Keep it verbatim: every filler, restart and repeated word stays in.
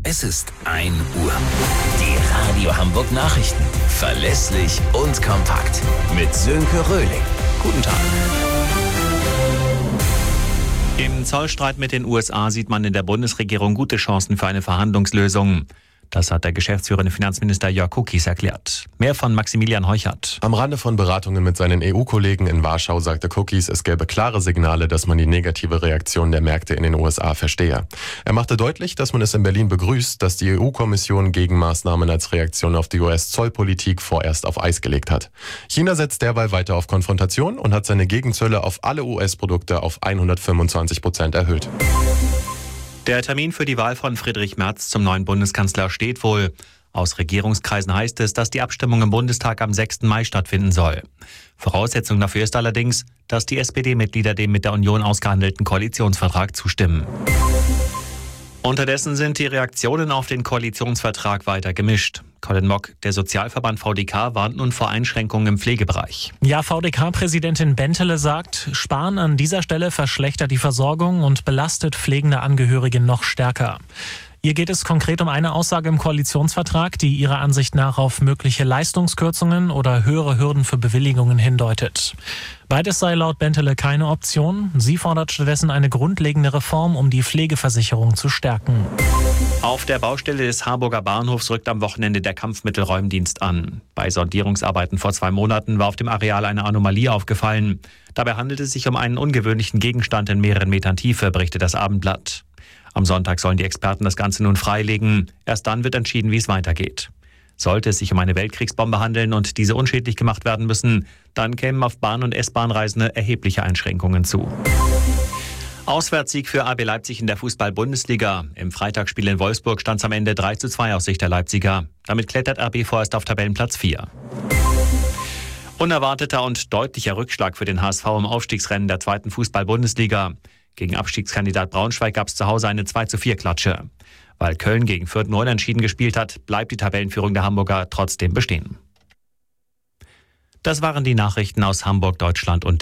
Es ist ein Uhr. Die Radio Hamburg Nachrichten. Verlässlich und kompakt. Mit Sönke Röhling. Guten Tag. Im Zollstreit mit den U S A sieht man in der Bundesregierung gute Chancen für eine Verhandlungslösung. Das hat der geschäftsführende Finanzminister Jörg Kukis erklärt. Mehr von Maximilian Heuchert. Am Rande von Beratungen mit seinen E U-Kollegen in Warschau sagte Kukis, es gäbe klare Signale, dass man die negative Reaktion der Märkte in den U S A verstehe. Er machte deutlich, dass man es in Berlin begrüßt, dass die E U-Kommission Gegenmaßnahmen als Reaktion auf die U S-Zollpolitik vorerst auf Eis gelegt hat. China setzt derweil weiter auf Konfrontation und hat seine Gegenzölle auf alle U S-Produkte auf hundertfünfundzwanzig Prozent erhöht. Der Termin für die Wahl von Friedrich Merz zum neuen Bundeskanzler steht wohl. Aus Regierungskreisen heißt es, dass die Abstimmung im Bundestag am sechsten Mai stattfinden soll. Voraussetzung dafür ist allerdings, dass die S P D-Mitglieder dem mit der Union ausgehandelten Koalitionsvertrag zustimmen. Unterdessen sind die Reaktionen auf den Koalitionsvertrag weiter gemischt. Colin Mock, der Sozialverband V D K, warnt nun vor Einschränkungen im Pflegebereich. Ja, V D K-Präsidentin Bentele sagt, Sparen an dieser Stelle verschlechtert die Versorgung und belastet pflegende Angehörige noch stärker. Hier geht es konkret um eine Aussage im Koalitionsvertrag, die ihrer Ansicht nach auf mögliche Leistungskürzungen oder höhere Hürden für Bewilligungen hindeutet. Beides sei laut Bentele keine Option. Sie fordert stattdessen eine grundlegende Reform, um die Pflegeversicherung zu stärken. Auf der Baustelle des Harburger Bahnhofs rückt am Wochenende der Kampfmittelräumdienst an. Bei Sondierungsarbeiten vor zwei Monaten war auf dem Areal eine Anomalie aufgefallen. Dabei handelt es sich um einen ungewöhnlichen Gegenstand in mehreren Metern Tiefe, berichtet das Abendblatt. Am Sonntag sollen die Experten das Ganze nun freilegen. Erst dann wird entschieden, wie es weitergeht. Sollte es sich um eine Weltkriegsbombe handeln und diese unschädlich gemacht werden müssen, dann kämen auf Bahn- und S-Bahn-Reisende erhebliche Einschränkungen zu. Auswärtssieg für R B Leipzig in der Fußball-Bundesliga. Im Freitagsspiel in Wolfsburg stand es am Ende drei zu zwei aus Sicht der Leipziger. Damit klettert R B vorerst auf Tabellenplatz vier. Unerwarteter und deutlicher Rückschlag für den H S V im Aufstiegsrennen der zweiten Fußball-Bundesliga. Gegen Abstiegskandidat Braunschweig gab es zu Hause eine zwei zu vier Klatsche. Weil Köln gegen Fürth nur unentschieden gespielt hat, bleibt die Tabellenführung der Hamburger trotzdem bestehen. Das waren die Nachrichten aus Hamburg, Deutschland und